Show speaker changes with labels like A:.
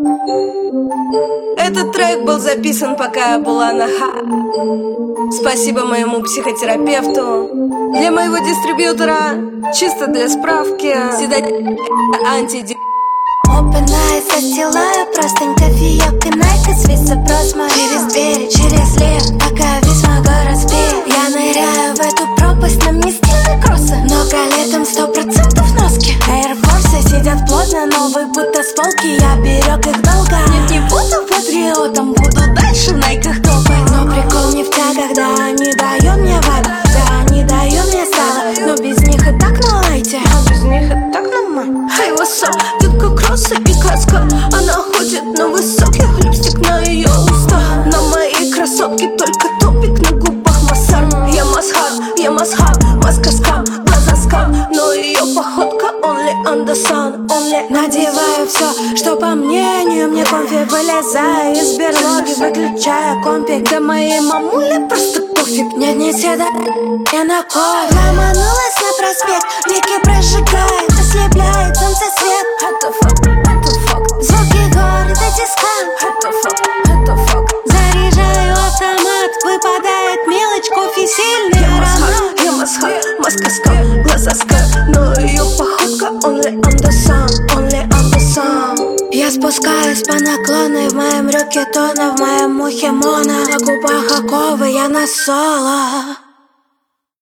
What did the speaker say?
A: Этот трек был записан, пока я была на ха. Спасибо моему психотерапевту. Для моего дистрибьютора, чисто для справки, антиди.
B: Open eyes, застилаю простынь, кофеек и найк, и свет запрос мой. Через двери, через лифт, пока весь мой город спит. Я ныряю в эту пропасть, на мне стильные кроссы, много летом 100% носки. Air Force сидят плотно, новые будто с полки. Я берег их долго. Нет, не буду патриотом, буду дальше в найках топать. Но прикол не в тягах, да, они дают мне вайб, да, они дают мне стало. Но без них и так на лайте, а без них и так на май. Hey, what's up? Детка кроссы и каска, она ходит на высоких, липстик на ее уста. На моей красотке только топик, на губах массаж. Я масхаб, маска скам, глаза скам. Но ее походка only on the sun, only. Надеваю все, что по мнению мне комфи. Вылезаю из берлоги, выключаю компик. Да моей мамуле просто пофиг. Нет, не седа, я на кофе. Ломанулась на проспект, веки прожигает, ослепляет солнце свет. Это факт. Звуки города дискам. Это факт. Заряжаю автомат, выпадает мелочь, кофе сильный аромат. Я масхаб, маска скам, глаза скам. Но ее походка only on the sun, only on the sun. Я спускаюсь по наклону, и в моем рюке тона, в моем ухе моно. На губах оковы, я на соло.